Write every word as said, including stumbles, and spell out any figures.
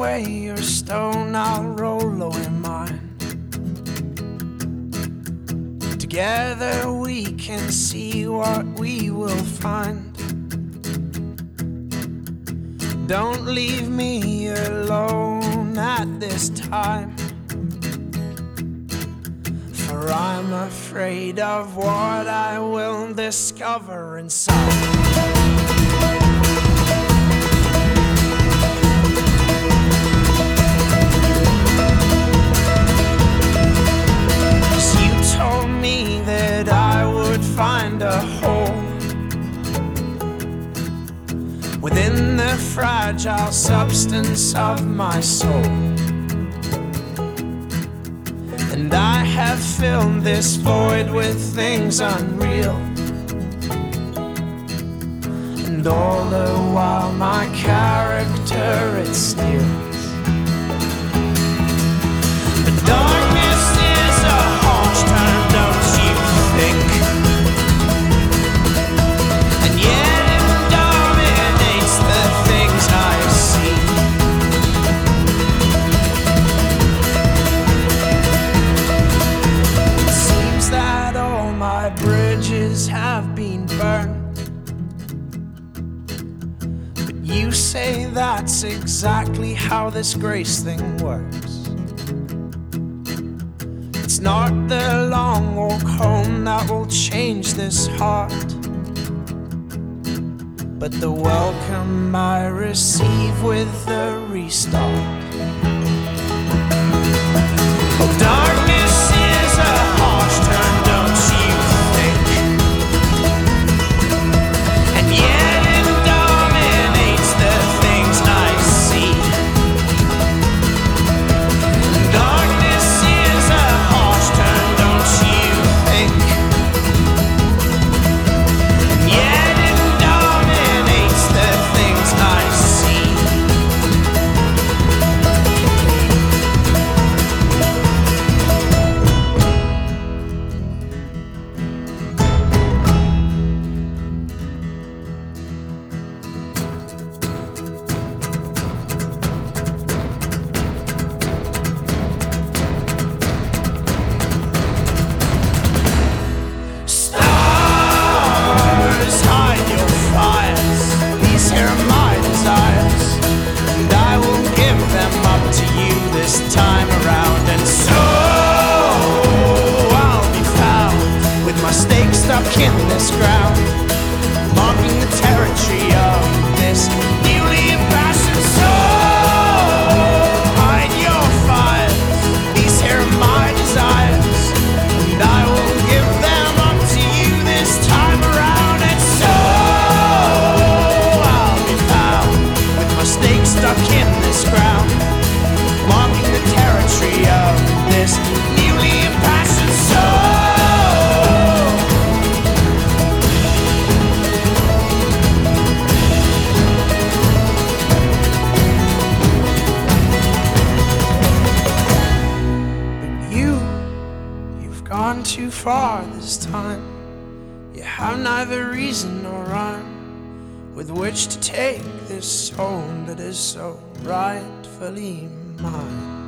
away your stone, I'll roll away mine. Together we can see what we will find. Don't leave me alone at this time, for I'm afraid of what I will discover inside. Find a hole within the fragile substance of my soul, and I have filled this void with things unreal, and all the while my character it steals. The darkness is a harsh term, don't you think? Have been burned, but you say that's exactly how this grace thing works. It's not the long walk home that will change this heart, but the welcome I receive with the restart. Oh, darkness is a harsh term, don't you think? Stuck in this ground, marking the territory of this newly impassioned soul. Hide your fires, these here are my desires, and I will give them up to you this time around. And so I'll be found with my stake stuck in this ground, marking the territory of this newly impassioned soul. Gone too far this time. You have neither reason nor rhyme with which to take this soul that is so rightfully mine.